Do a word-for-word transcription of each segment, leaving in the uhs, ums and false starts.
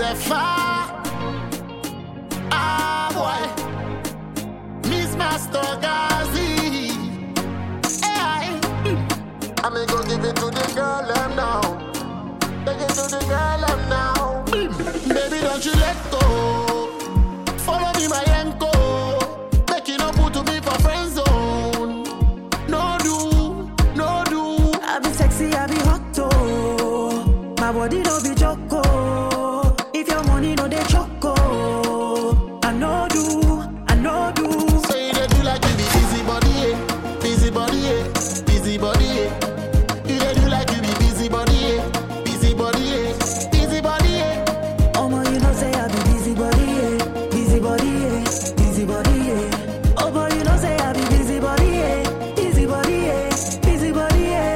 say far. Ah boy, Miss Master Gazi. Hey, I'm gonna go give it to the girl them now. Take it to the girl them now. Baby, don't you let go. Follow me, my anchor. Make you no put to me for friend zone. No do, no do. I be sexy, I be hot too. My body no be choco. If your money no dey choco, I no do, I no do. Say they do like you be busy body, eh? Busy body, eh? Busy body, eh? You they do like you be busy body, eh? Busy body, eh? Busy body, eh? Oh my, you know say I be busy body, eh? Busy body, eh? Busy body, eh? Oh boy, you know say I be busy body, eh? Busy body, eh? Busy body, eh?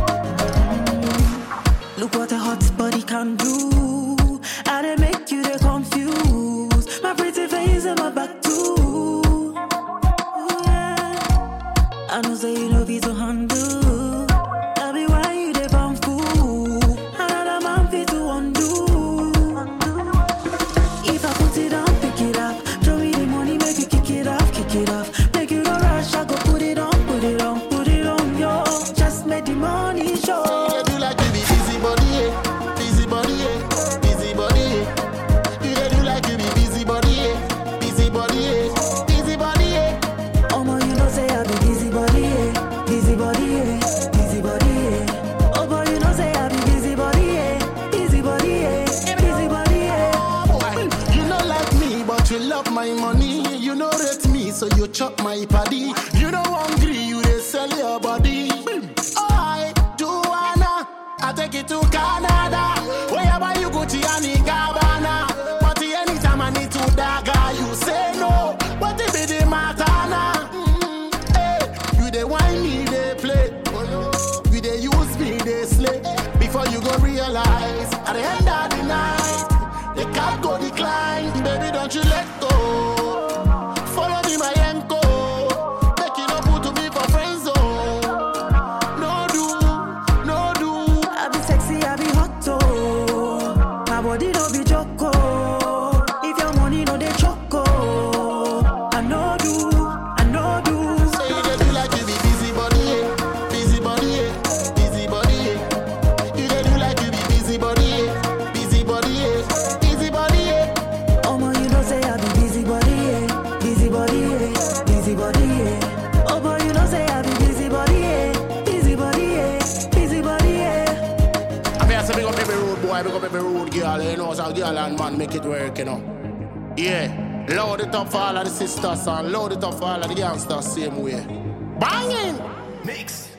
Mm. Look what a hot body can do. I dey make you dey confused. My pretty face and my back too. Yeah. I know say you know be to handle. That be why you dey bum fool. Another man fit to undo. If I put it on, pick it up. Throw me the money, make you kick it off, kick it off. Make you no rush, I go put it on, put it on, put it on, yo. Just make the money show. You they do like you be busy body, eh? Busy body, eh? Busy body, eh? You they do like you be busy body, eh? Busy body, eh? Busy body, eh? Oh my, you know say I be busy body, eh? Busy body, eh? Busy body, eh? Oh boy, you know say I be busy body, eh? Busy body, eh? Busy body, eh? Boy, you know like me, but you love my money. You know rate me, so you chop my paddy. You know hungry, you they sell your body. I do wanna, I take it to Canada. Wherever you Gucci and Gabbana. But anytime I need to dagger, you say no. What if it be matter now? Mm, hey, you they whine me, they play. You they use me, they slay. Before you go realize, at the end of the night, they can't go decline. Baby, don't you let go. Follow me, my anchor. Make you no put to me for friend zone. No do, no do. I be sexy, I be hot too. My body no be choco. If your money no dey choco, I no do, I no do. Say they do like you be busy body, eh? Busy body, eh? Busy body, eh? You they do like you be busy body, eh? Busy body, eh? Busy body, eh? Oh my, you know say I be busy body, eh? Busy body, eh? Busy body, eh? Oh boy, you know say I be busy body, eh? Busy body, eh? Busy body, eh? I mean, I say big up every road boy, big up every road girl, you know, so girl and man make it work, you know. Yeah, load it up for all of the sisters and load it up for all of the youngsters same way. Banging! Mix.